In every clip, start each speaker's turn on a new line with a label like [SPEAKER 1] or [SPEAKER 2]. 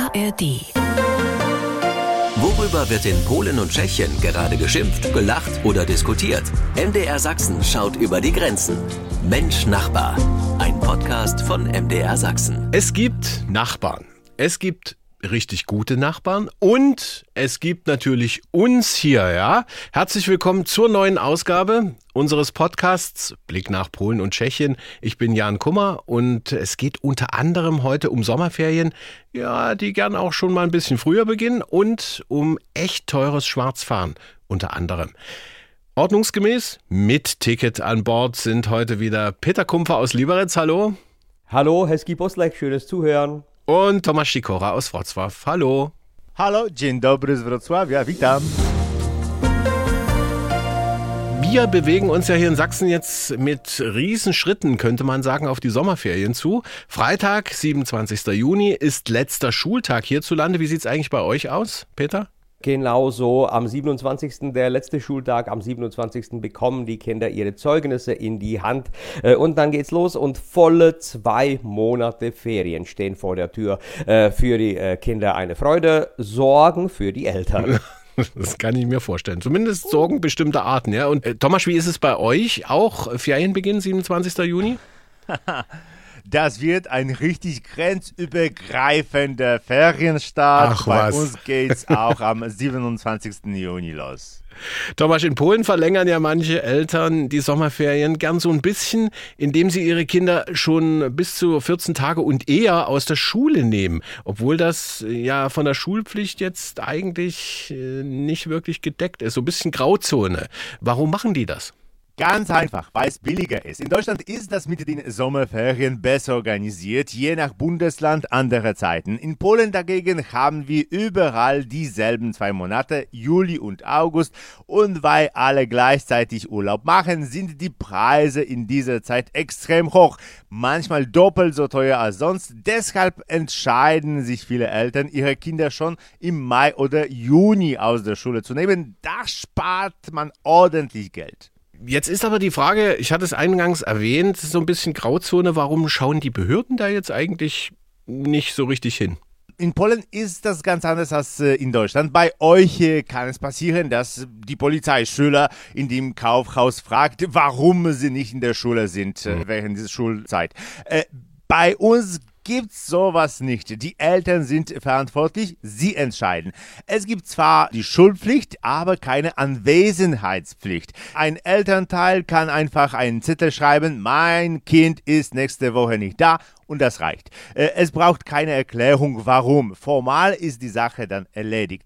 [SPEAKER 1] ARD.
[SPEAKER 2] Worüber wird in Polen und Tschechien gerade geschimpft, gelacht oder diskutiert? MDR Sachsen schaut über die Grenzen. Mensch Nachbar, ein Podcast von MDR Sachsen.
[SPEAKER 3] Es gibt Nachbarn. Es gibt richtig gute Nachbarn und es gibt natürlich uns hier, ja. Herzlich willkommen zur neuen Ausgabe unseres Podcasts Blick nach Polen und Tschechien. Ich bin Jan Kummer und es geht unter anderem heute um Sommerferien, ja, die gern auch schon mal ein bisschen früher beginnen und um echt teures Schwarzfahren unter anderem. Ordnungsgemäß mit Ticket an Bord sind heute wieder Peter Kumpfer aus Liberec, hallo.
[SPEAKER 4] Hallo, Hezký poslech, schönes Zuhören.
[SPEAKER 3] Und Tomasz Sikora aus Wrocław. Hallo.
[SPEAKER 5] Hallo, dzień dobry z Wrocławia, witam.
[SPEAKER 3] Wir bewegen uns ja hier in Sachsen jetzt mit Riesenschritten, könnte man sagen, auf die Sommerferien zu. Freitag, 27. Juni, ist letzter Schultag hierzulande. Wie sieht es eigentlich bei euch aus, Peter?
[SPEAKER 4] Genau so, am 27. der letzte Schultag, am 27. bekommen die Kinder ihre Zeugnisse in die Hand und dann geht's los und volle 2 Monate Ferien stehen vor der Tür. Für die Kinder eine Freude, Sorgen für die Eltern.
[SPEAKER 3] Das kann ich mir vorstellen. Zumindest Sorgen bestimmter Arten, ja. Und Tomasz, wie ist es bei euch? Auch Ferienbeginn, 27. Juni?
[SPEAKER 5] Das wird ein richtig grenzübergreifender Ferienstart.
[SPEAKER 3] Ach,
[SPEAKER 5] bei
[SPEAKER 3] was.
[SPEAKER 5] uns geht's auch am 27. Juni los.
[SPEAKER 3] Tomasz, in Polen verlängern ja manche Eltern die Sommerferien gern so ein bisschen, indem sie ihre Kinder schon bis zu 14 Tage und eher aus der Schule nehmen. Obwohl das ja von der Schulpflicht jetzt eigentlich nicht wirklich gedeckt ist. So ein bisschen Grauzone. Warum machen die das?
[SPEAKER 5] Ganz einfach, weil es billiger ist. In Deutschland ist das mit den Sommerferien besser organisiert, je nach Bundesland andere Zeiten. In Polen dagegen haben wir überall dieselben 2 Monate, Juli und August. Und weil alle gleichzeitig Urlaub machen, sind die Preise in dieser Zeit extrem hoch. Manchmal doppelt so teuer als sonst. Deshalb entscheiden sich viele Eltern, ihre Kinder schon im Mai oder Juni aus der Schule zu nehmen. Da spart man ordentlich Geld.
[SPEAKER 3] Jetzt ist aber die Frage, ich hatte es eingangs erwähnt, so ein bisschen Grauzone, warum schauen die Behörden da jetzt eigentlich nicht so richtig hin?
[SPEAKER 5] In Polen ist das ganz anders als in Deutschland. Bei euch kann es passieren, dass die Polizei Schüler in dem Kaufhaus fragt, warum sie nicht in der Schule sind während dieser Schulzeit. Bei uns gibt's sowas nicht. Die Eltern sind verantwortlich, sie entscheiden. Es gibt zwar die Schulpflicht, aber keine Anwesenheitspflicht. Ein Elternteil kann einfach einen Zettel schreiben, mein Kind ist nächste Woche nicht da. Und das reicht. Es braucht keine Erklärung, warum. Formal ist die Sache dann erledigt.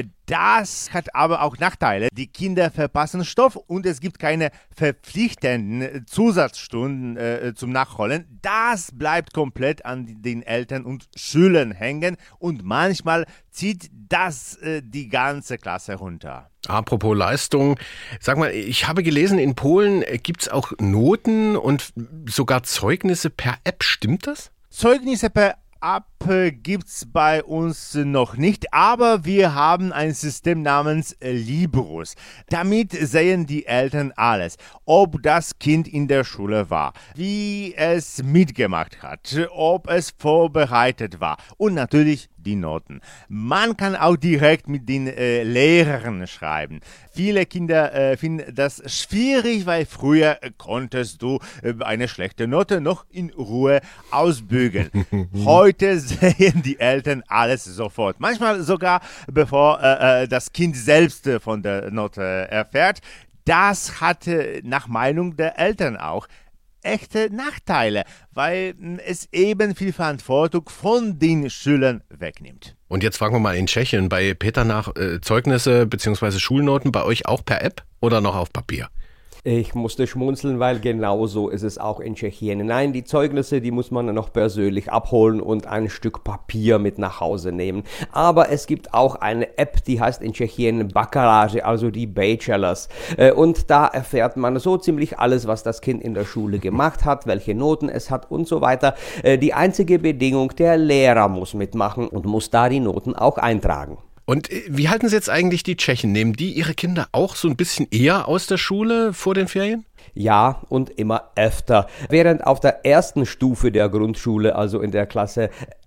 [SPEAKER 5] Das hat aber auch Nachteile. Die Kinder verpassen Stoff und es gibt keine verpflichtenden Zusatzstunden zum Nachholen. Das bleibt komplett an den Eltern und Schülern hängen und manchmal zieht das die ganze Klasse runter.
[SPEAKER 3] Apropos Leistung, sag mal, ich habe gelesen, in Polen gibt es auch Noten und sogar Zeugnisse per App, stimmt das?
[SPEAKER 5] Zeugnisse per App gibt's bei uns noch nicht, aber wir haben ein System namens Librus. Damit sehen die Eltern alles, ob das Kind in der Schule war, wie es mitgemacht hat, ob es vorbereitet war und natürlich die Noten. Man kann auch direkt mit den Lehrern schreiben. Viele Kinder finden das schwierig, weil früher konntest du eine schlechte Note noch in Ruhe ausbügeln. Heute sehen die Eltern alles sofort. Manchmal sogar, bevor das Kind selbst von der Note erfährt. Das hat nach Meinung der Eltern auch echte Nachteile, weil es eben viel Verantwortung von den Schülern wegnimmt.
[SPEAKER 3] Und jetzt fragen wir mal in Tschechien bei Peter nach Zeugnisse bzw. Schulnoten bei euch auch per App oder noch auf Papier?
[SPEAKER 4] Ich musste schmunzeln, weil genau so ist es auch in Tschechien. Nein, die Zeugnisse, die muss man noch persönlich abholen und ein Stück Papier mit nach Hause nehmen. Aber es gibt auch eine App, die heißt in Tschechien Bakaláři, also die Bachelors. Und da erfährt man so ziemlich alles, was das Kind in der Schule gemacht hat, welche Noten es hat und so weiter. Die einzige Bedingung, der Lehrer muss mitmachen und muss da die Noten auch eintragen.
[SPEAKER 3] Und wie halten Sie jetzt eigentlich die Tschechen? Nehmen die ihre Kinder auch so ein bisschen eher aus der Schule vor den Ferien?
[SPEAKER 4] Ja, und immer öfter. Während auf der ersten Stufe der Grundschule, also in der Klasse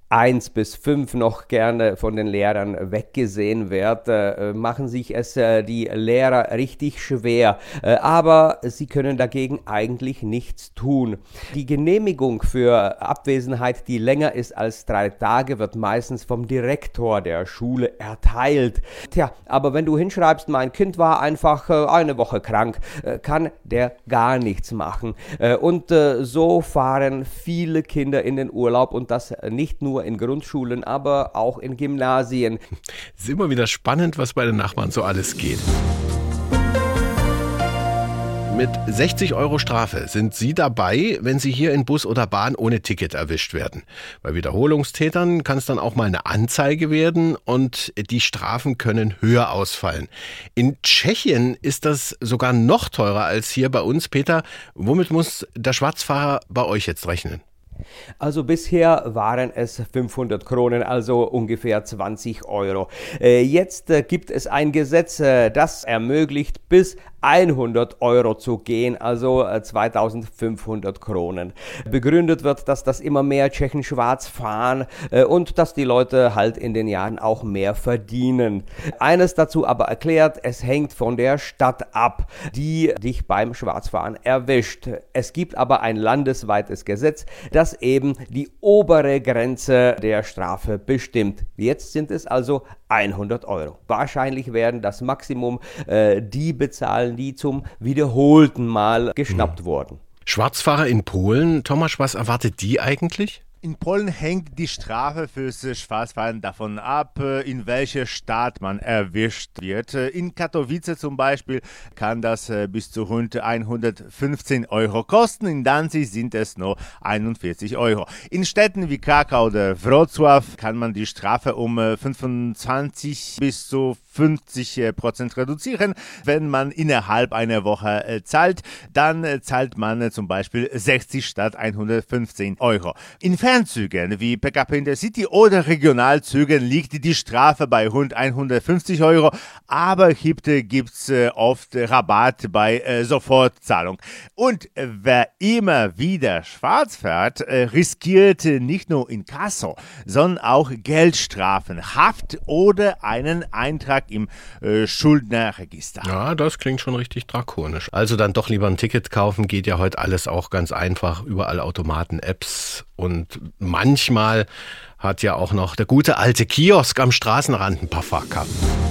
[SPEAKER 4] 1 bis 5 noch gerne von den Lehrern weggesehen wird, machen sich es die Lehrer richtig schwer. Aber sie können dagegen eigentlich nichts tun. Die Genehmigung für Abwesenheit, die länger ist als 3 Tage, wird meistens vom Direktor der Schule erteilt. Tja, aber wenn du hinschreibst, mein Kind war einfach eine Woche krank, kann der gar nichts machen. Und so fahren viele Kinder in den Urlaub und das nicht nur in Grundschulen, aber auch in Gymnasien.
[SPEAKER 3] Es ist immer wieder spannend, was bei den Nachbarn so alles geht. Mit 60 € Strafe sind Sie dabei, wenn Sie hier in Bus oder Bahn ohne Ticket erwischt werden. Bei Wiederholungstätern kann es dann auch mal eine Anzeige werden und die Strafen können höher ausfallen. In Tschechien ist das sogar noch teurer als hier bei uns. Peter, womit muss der Schwarzfahrer bei euch jetzt rechnen?
[SPEAKER 4] Also bisher waren es 500 Kronen, also ungefähr 20 €. Jetzt gibt es ein Gesetz, das ermöglicht, bis 100 € zu gehen, also 2500 Kronen. Begründet wird, dass das immer mehr Tschechen schwarz fahren und dass die Leute halt in den Jahren auch mehr verdienen. Eines dazu aber erklärt, es hängt von der Stadt ab, die dich beim Schwarzfahren erwischt. Es gibt aber ein landesweites Gesetz, das eben die obere Grenze der Strafe bestimmt. Jetzt sind es also 100 €. Wahrscheinlich werden das Maximum die bezahlen, die zum wiederholten Mal geschnappt wurden.
[SPEAKER 3] Schwarzfahrer in Polen, Tomasz, was erwartet die eigentlich?
[SPEAKER 5] In Polen hängt die Strafe fürs Schwarzfahren davon ab, in welcher Stadt man erwischt wird. In Katowice zum Beispiel kann das bis zu rund 115 € kosten. In Danzig sind es nur 41 €. In Städten wie Krakau oder Wrocław kann man die Strafe um 25 bis zu 50% reduzieren. Wenn man innerhalb einer Woche zahlt, dann zahlt man zum Beispiel 60 statt 115 €. In Fernzügen wie PKP Intercity oder Regionalzügen liegt die Strafe bei rund 150 €, aber gibt es oft Rabatt bei Sofortzahlung. Und wer immer wieder schwarz fährt, riskiert nicht nur Inkasso, sondern auch Geldstrafen, Haft oder einen Eintrag im Schuldnerregister.
[SPEAKER 3] Ja, das klingt schon richtig drakonisch. Also dann doch lieber ein Ticket kaufen, geht ja heute alles auch ganz einfach, überall Automaten, Apps und manchmal hat ja auch noch der gute alte Kiosk am Straßenrand ein paar Fahrkarten.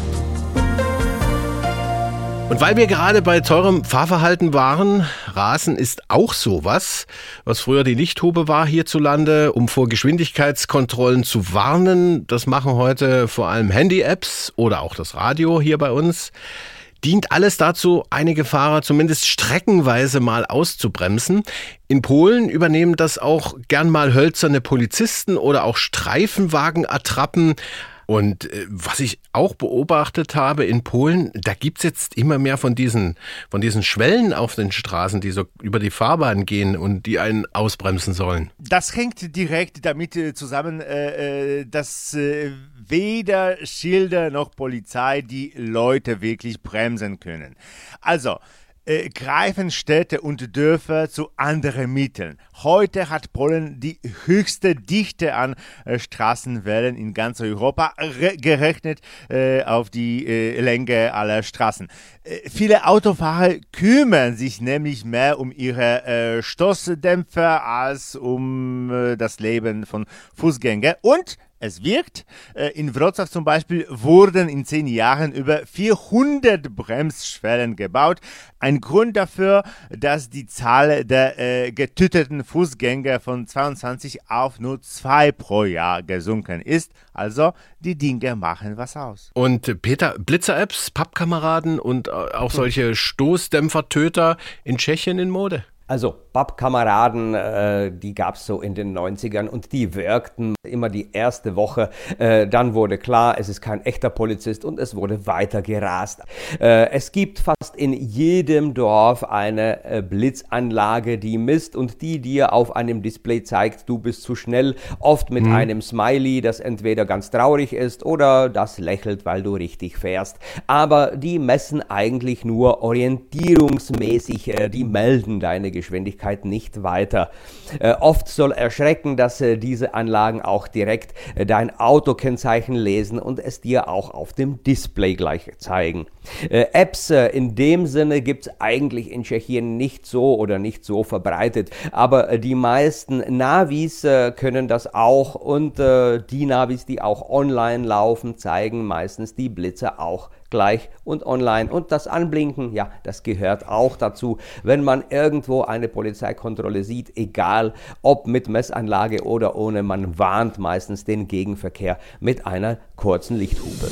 [SPEAKER 3] Und weil wir gerade bei teurem Fahrverhalten waren, Rasen ist auch sowas, was früher die Lichthube war hierzulande, um vor Geschwindigkeitskontrollen zu warnen. Das machen heute vor allem Handy-Apps oder auch das Radio hier bei uns. Dient alles dazu, einige Fahrer zumindest streckenweise mal auszubremsen. In Polen übernehmen das auch gern mal hölzerne Polizisten oder auch Streifenwagen-Attrappen. Und was ich auch beobachtet habe in Polen, da gibt's jetzt immer mehr von diesen Schwellen auf den Straßen, die so über die Fahrbahn gehen und die einen ausbremsen sollen.
[SPEAKER 5] Das hängt direkt damit zusammen, dass weder Schilder noch Polizei die Leute wirklich bremsen können. Also greifen Städte und Dörfer zu anderen Mitteln. Heute hat Polen die höchste Dichte an Straßenwellen in ganz Europa, gerechnet auf die Länge aller Straßen. Viele Autofahrer kümmern sich nämlich mehr um ihre Stoßdämpfer als um das Leben von Fußgängern und es wirkt. In Wrocław zum Beispiel wurden in 10 Jahren über 400 Bremsschwellen gebaut. Ein Grund dafür, dass die Zahl der getöteten Fußgänger von 22 auf nur 2 pro Jahr gesunken ist. Also die Dinge machen was aus.
[SPEAKER 3] Und Peter, Blitzer-Apps, Pappkameraden und auch solche Stoßdämpfertöter in Tschechien in Mode?
[SPEAKER 4] Also Pappkameraden, die gab es so in den 90ern und die wirkten immer die erste Woche. Dann wurde klar, es ist kein echter Polizist und es wurde weiter gerast. Es gibt fast in jedem Dorf eine Blitzanlage, die misst und die dir auf einem Display zeigt, du bist zu schnell, oft mit einem Smiley, das entweder ganz traurig ist oder das lächelt, weil du richtig fährst. Aber die messen eigentlich nur orientierungsmäßig, die melden deine Geschwindigkeit Geschwindigkeit nicht weiter. Oft soll erschrecken, dass diese Anlagen auch direkt dein Autokennzeichen lesen und es dir auch auf dem Display gleich zeigen. Apps in dem Sinne gibt es eigentlich in Tschechien nicht so verbreitet, aber die meisten Navis können das auch und die Navis, die auch online laufen, zeigen meistens die Blitze auch gleich und online. Und das Anblinken, ja, das gehört auch dazu, wenn man irgendwo eine Polizeikontrolle sieht, egal ob mit Messanlage oder ohne, man warnt meistens den Gegenverkehr mit einer kurzen Lichthupe.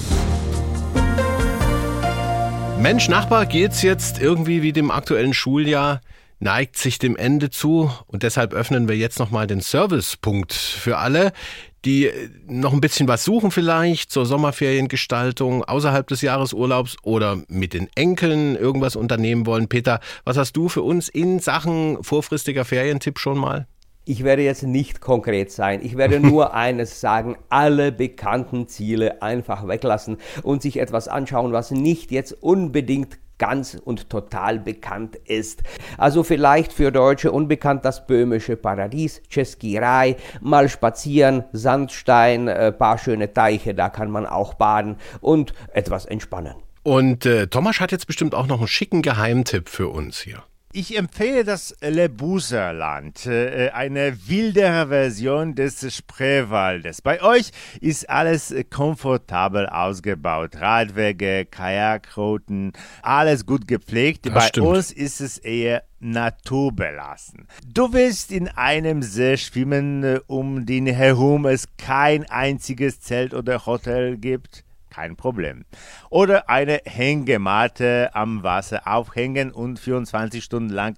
[SPEAKER 3] Mensch, Nachbar, geht's jetzt irgendwie wie dem aktuellen Schuljahr, neigt sich dem Ende zu und deshalb öffnen wir jetzt nochmal den Servicepunkt für alle, die noch ein bisschen was suchen vielleicht zur Sommerferiengestaltung außerhalb des Jahresurlaubs oder mit den Enkeln irgendwas unternehmen wollen. Peter, was hast du für uns in Sachen vorfristiger Ferientipp schon mal?
[SPEAKER 4] Ich werde jetzt nicht konkret sein. Ich werde nur eines sagen, alle bekannten Ziele einfach weglassen und sich etwas anschauen, was nicht jetzt unbedingt ganz und total bekannt ist. Also vielleicht für Deutsche unbekannt das böhmische Paradies, Český Ráj, mal spazieren, Sandstein, paar schöne Teiche, da kann man auch baden und etwas entspannen.
[SPEAKER 3] Und Thomas hat jetzt bestimmt auch noch einen schicken Geheimtipp für uns hier.
[SPEAKER 5] Ich empfehle das Lebuserland, eine wildere Version des Spreewaldes. Bei euch ist alles komfortabel ausgebaut. Radwege, Kajakrouten, alles gut gepflegt.
[SPEAKER 3] Das
[SPEAKER 5] Bei
[SPEAKER 3] stimmt.
[SPEAKER 5] uns ist es eher naturbelassen. Du willst in einem See schwimmen, um den herum es kein einziges Zelt oder Hotel gibt? Kein Problem. Oder eine Hängematte am Wasser aufhängen und 24 Stunden lang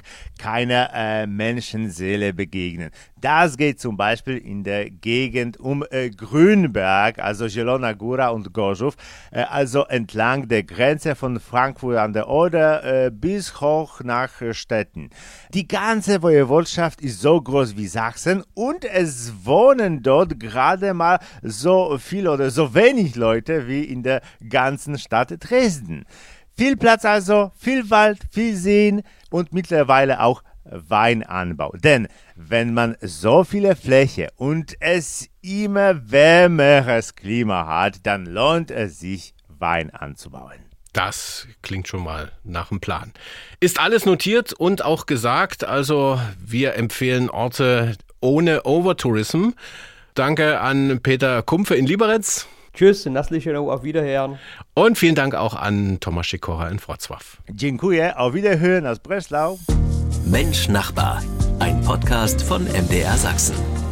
[SPEAKER 5] keiner Menschenseele begegnen. Das geht zum Beispiel in der Gegend um Grünberg, also Zielona Góra und Gorzów, also entlang der Grenze von Frankfurt an der Oder bis hoch nach Stettin. Die ganze Woiwodschaft ist so groß wie Sachsen und es wohnen dort gerade mal so viel oder so wenig Leute wie in der ganzen Stadt Dresden. Viel Platz also, viel Wald, viel Seen und mittlerweile auch Weinanbau. Denn wenn man so viele Fläche und es immer wärmeres Klima hat, dann lohnt es sich, Wein anzubauen.
[SPEAKER 3] Das klingt schon mal nach einem Plan. Ist alles notiert und auch gesagt, also wir empfehlen Orte ohne Overtourism. Danke an Peter Kumpfe in Liberec.
[SPEAKER 4] Tschüss, Naslichenow, auf Wiederhören.
[SPEAKER 3] Und vielen Dank auch an Tomasz Sikora in Wrocław.
[SPEAKER 5] Dziękuję, auf Wiederhören aus Breslau.
[SPEAKER 2] Mensch Nachbar, ein Podcast von MDR Sachsen.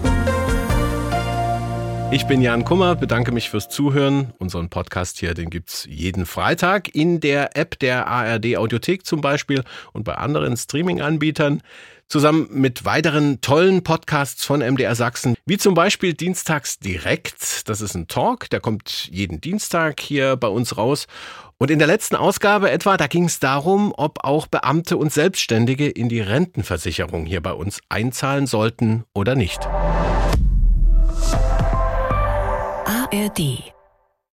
[SPEAKER 3] Ich bin Jan Kummer, bedanke mich fürs Zuhören. Unseren Podcast hier, den gibt's jeden Freitag in der App der ARD Audiothek zum Beispiel und bei anderen Streaming-Anbietern. Zusammen mit weiteren tollen Podcasts von MDR Sachsen, wie zum Beispiel Dienstags direkt. Das ist ein Talk, der kommt jeden Dienstag hier bei uns raus. Und in der letzten Ausgabe etwa, da ging es darum, ob auch Beamte und Selbstständige in die Rentenversicherung hier bei uns einzahlen sollten oder nicht.
[SPEAKER 1] ARD